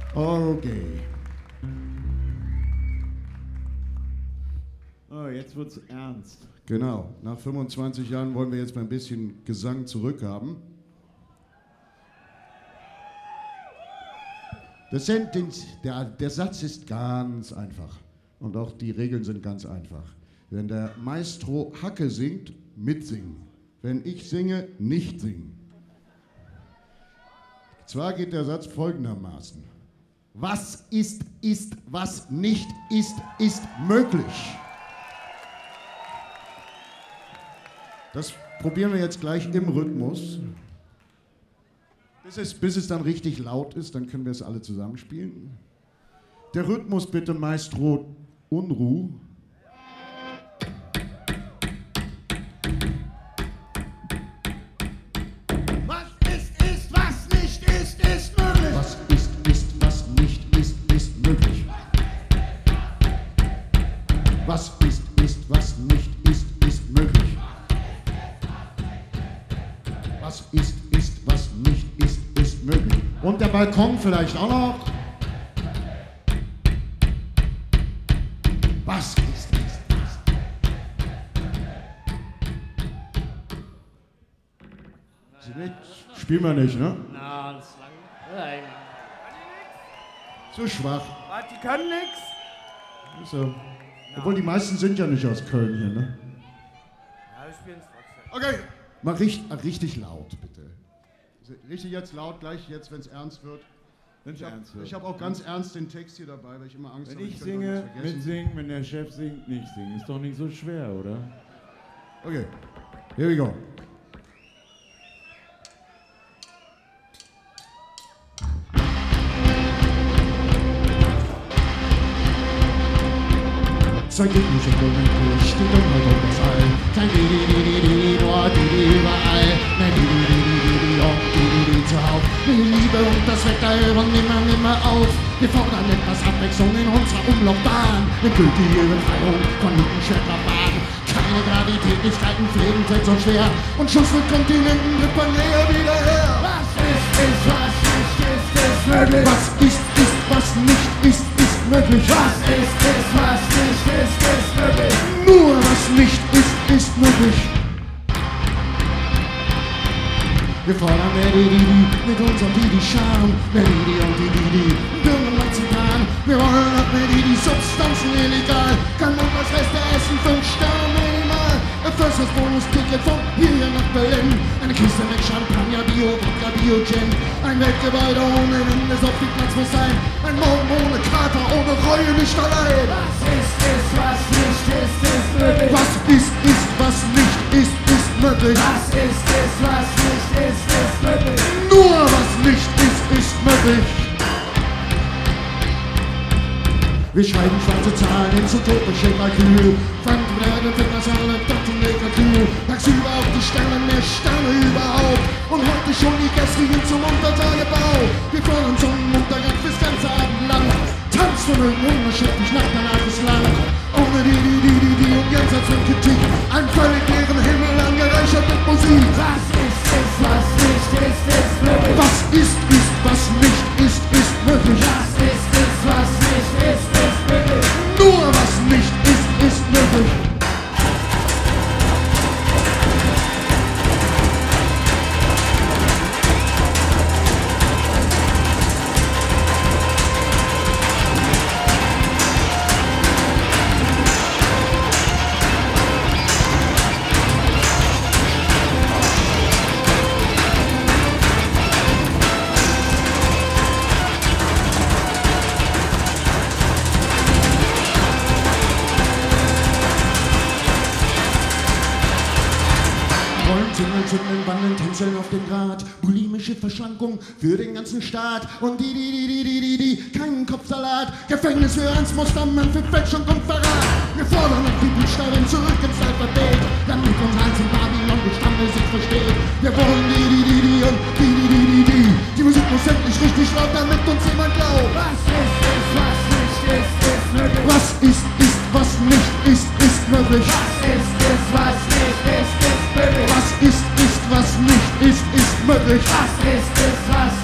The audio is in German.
Okay. Oh, jetzt wird's ernst. Genau. Nach 25 Jahren wollen wir jetzt mal ein bisschen Gesang zurückhaben. Der Satz ist ganz einfach. Und auch die Regeln sind ganz einfach. Wenn der Maestro Hacke singt, mitsingen. Wenn ich singe, nicht singen. Zwar geht der Satz folgendermaßen. Was ist, was nicht ist möglich. Das probieren wir jetzt gleich im Rhythmus. Bis es dann richtig laut ist, dann können wir es alle zusammenspielen. Der Rhythmus bitte, Maestro Unruh. Was ist, was nicht ist möglich. Was ist, was nicht ist möglich. Was ist, was nicht ist möglich. Was ist, was nicht ist möglich. Und der Balkon vielleicht auch noch. Was ist. Sie nicht? Spielen wir nicht, ne? Na, das ist lang. Nein. Zu schwach. Was, die können nix? So. Obwohl die meisten sind ja nicht aus Köln hier, ne? Ja, wir spielen es trotzdem. Okay. Mal richtig laut, bitte. Richtig jetzt laut, gleich jetzt, wenn es ernst wird. Ich habe auch ganz ernst den Text hier dabei, weil ich immer Angst habe. Wenn ich singe, mitsingen, wenn der Chef singt, nicht singen. Ist doch nicht so schwer, oder? Okay, here we go. Sein Glücklicher Moment steht im Wald um das All. Kein Didi, nur Didi überall. Nein, Didi, auch Didi zuhauf. Die Liebe und das Wetter hören nimmer auf. Wir fordern etwas Abwechslung in unserer Umlaufbahn. Eine gültige Befreiung von Schwerkraftbahn. Keine Gravitätigkeiten pflegen fällt so schwer. Und Schuss mit Kontinenten tritt man näher wieder her. Was ist, was nicht ist möglich. Was ist, was nicht ist möglich. Was ist, was nicht ist möglich. Nur was nicht ist möglich. Wir fordern mehr Didi mit unserem Didi-Charme. Mehr Didi und Didi, Birnen und Zitan. Wir wollen noch mehr Didi, Substanzen illegal. Kann man das Reste essen, 5 Sterne minimal. Ein First Bonus-Ticket von hier nach Berlin. Eine Kiste mit Champagner, Bio-Wodka, Bio-Gin. Ein Weltgebäude ohne Winde, so viel Platz muss sein. Ein Morgen ohne Kater, ohne Reue, nicht allein. Was ist, was nicht ist möglich. Was ist, was nicht ist möglich. Was ist, was nicht ist möglich. Nur was nicht ist möglich. Wir schreiben schwarze Zahlen ins utopische Kalkül. Fremdwerte, Fingersäule, Datenkalkül. Tagsüber auf die Sterne, mehr Sterne überhaupt. Und heute schon die Gestrigen zum Untertagebau. Wir fordern Sonnenuntergang fürs ganze Abendland. Tanzvermögen unerschöpflich, Nacht danach ist lang. Ohne die und jenseits von Kritik. Ein völlig leeren Himmel angereichert mit Musik. Was ist, was nicht ist möglich. Was ist, was nicht ist möglich. Was ist, was nicht ist möglich. Nur was nicht ist möglich. Zünden, wandeln, tänzeln auf dem Grat. Bulimische Verschlankung für den ganzen Staat. Und keinen Kopfsalat. Gefängnis für Ernst Mustermann für Fälschung und Verrat. Wir fordern auf die Buchstaben zurück ins Alphabet, damit unser Hals in Babylon Gestammel sich versteht. Wir wollen und die Musik muss endlich richtig laut, damit uns jemand glaubt. Was ist, was nicht ist möglich. Was ist, was nicht ist möglich. Was ist, was nicht ist möglich. Was ist, was nicht ist möglich. Was ist, was